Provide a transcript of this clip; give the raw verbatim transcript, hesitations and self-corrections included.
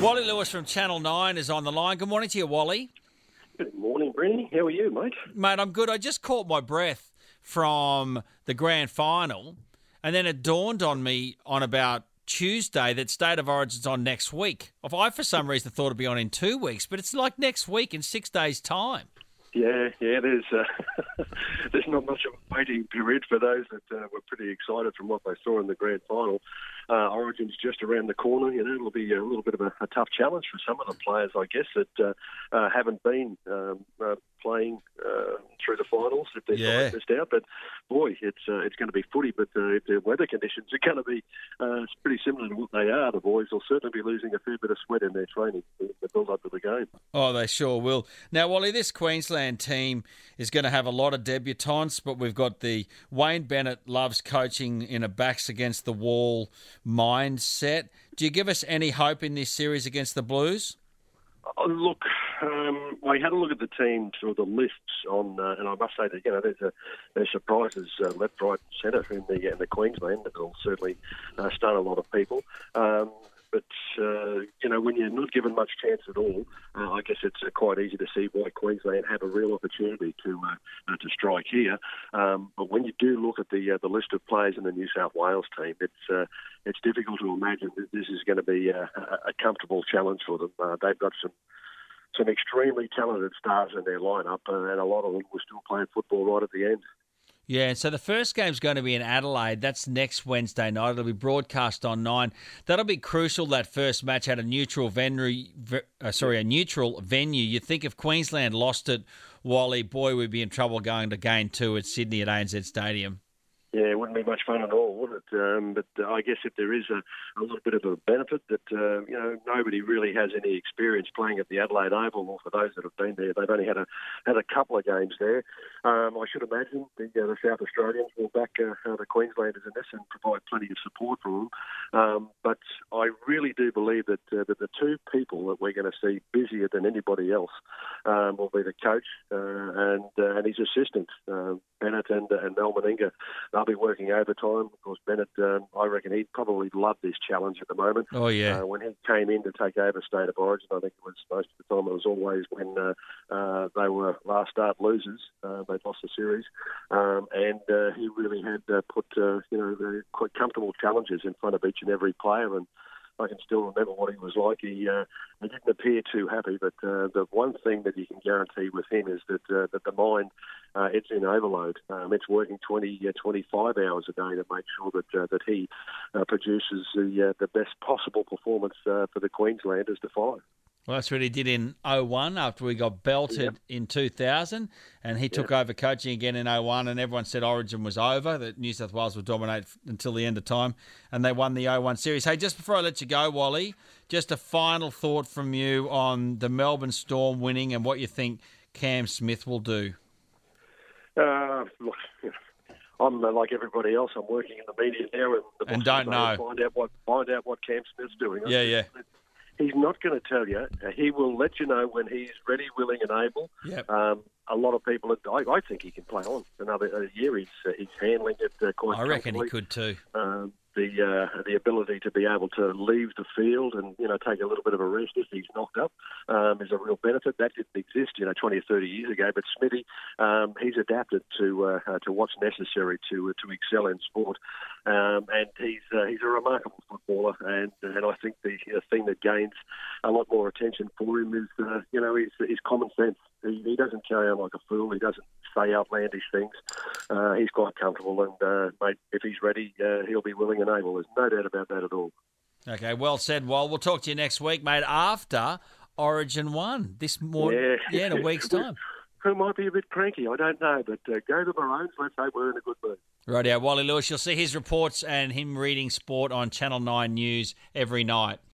Wally Lewis from Channel nine is on the line. Good morning to you, Wally. Good morning, Brenny. How are you, mate? Mate, I'm good. I just caught my breath from the grand final, and then it dawned on me on about Tuesday that State of Origin's on next week. I, for some reason, thought it'd be on in two weeks, but it's like next week in six days' time. Yeah, yeah. There's uh, there's not much of a waiting period for those that uh, were pretty excited from what they saw in the grand final. Uh, Origin's just around the corner. You know, it'll be a little bit of a, a tough challenge for some of the players, I guess, that uh, uh, haven't been um, uh, playing uh, through the finals if they've Yeah. missed out. But boy, it's uh, it's going to be footy. But uh, if the weather conditions are going to be uh, it's pretty similar to what they are, the boys will certainly be losing a fair bit of sweat in their training, the build up to the game. Oh, they sure will. Now, Wally, this Queensland team is going to have a lot of debutants, but we've got the Wayne Bennett loves coaching in a backs against the wall mindset. Do you give us any hope in this series against the Blues? Oh, look, um, I had a look at the teams or the lists on, uh, and I must say that you know there's a, there's surprises uh, left, right, and centre in the in the Queensland that will certainly uh, stun a lot of people. Um, but uh, you know, when you're not given much chance at all, uh, I guess it's uh, quite easy to see why Queensland have a real opportunity to uh, uh, to strike here. Um, but when you do look at the uh, the list of players in the New South Wales team, it's uh, it's difficult to imagine that this is going to be a, a comfortable challenge for them. Uh, they've got some. Some extremely talented stars in their lineup, uh, and a lot of them were still playing football right at the end. Yeah, and so the first game's going to be in Adelaide. That's next Wednesday night. It'll be broadcast on Nine. That'll be crucial. That first match at a neutral venue. Uh, sorry, a neutral venue. You think if Queensland lost it, Wally, boy, we'd be in trouble going to game two at Sydney at A N Z Stadium. Yeah, it wouldn't be much fun at all, would it? Um, but uh, I guess if there is a, a little bit of a benefit that, uh, you know, nobody really has any experience playing at the Adelaide Oval, or for those that have been there, they've only had a had a couple of games there. Um, I should imagine the, uh, the South Australians will back uh, uh, the Queenslanders in this and provide plenty of support for them. Um, but I really do believe that, uh, that the two people that we're going to see busier than anybody else um, will be the coach uh, and uh, and his assistant, uh, Bennett and, uh, and Mel Meninga. They'll be working overtime. Of course, Bennett, um, I reckon he'd probably love this challenge at the moment. Oh, yeah. Uh, when he came in to take over State of Origin, I think it was most of the time it was always when uh, uh, they were last start losers. Uh, they'd lost the series. Um, and uh, he really had uh, put, uh, you know, the quite comfortable challenges in front of each and every player. And I can still remember what he was like. He, uh, he didn't appear too happy, but uh, the one thing that you can guarantee with him is that uh, that the mind, uh, it's in overload. Um, it's working twenty, uh, twenty-five hours a day to make sure that uh, that he uh, produces the uh, the best possible performance uh, for the Queenslanders to follow. Well, that's what he did in oh one after we got belted yep. in two thousand, and he took yep. over coaching again in oh one, and everyone said Origin was over, that New South Wales would dominate until the end of time, and they won the oh one series. Hey, just before I let you go, Wally, just a final thought from you on the Melbourne Storm winning and what you think Cam Smith will do. Uh, look, I'm uh, like everybody else. I'm working in the media now, and, the and don't know. Find out what find out what Cam Smith's doing. Yeah, yeah. He's not going to tell you. He will let you know when he's ready, willing, and able. Yep. Um, a lot of people, I, I think he can play on another year. He's uh, he's handling it uh, quite. I reckon he could too. Um, the uh, the ability to be able to leave the field and you know take a little bit of a rest if he's knocked up um, is a real benefit. That didn't exist you know twenty or thirty years ago. But Smithy, um, he's adapted to uh, uh, to what's necessary to uh, to excel in sport, um, and he's uh, he's a remarkable footballer. And and I think the uh, thing that gains a lot more attention for him is uh, you know his, his common sense. He, he doesn't carry on like a fool. He doesn't say outlandish things. Uh, he's quite comfortable, and uh, mate, if he's ready, uh, he'll be willing and able. There's no doubt about that at all. Okay, well said, Wal. We'll talk to you next week, mate, after Origin one. This more, yeah, yeah in a week's time. Who might be a bit cranky, I don't know, but uh, go to Maroons. Let's hope we're in a good mood. Rightio, Wally Lewis. You'll see his reports and him reading sport on Channel nine News every night.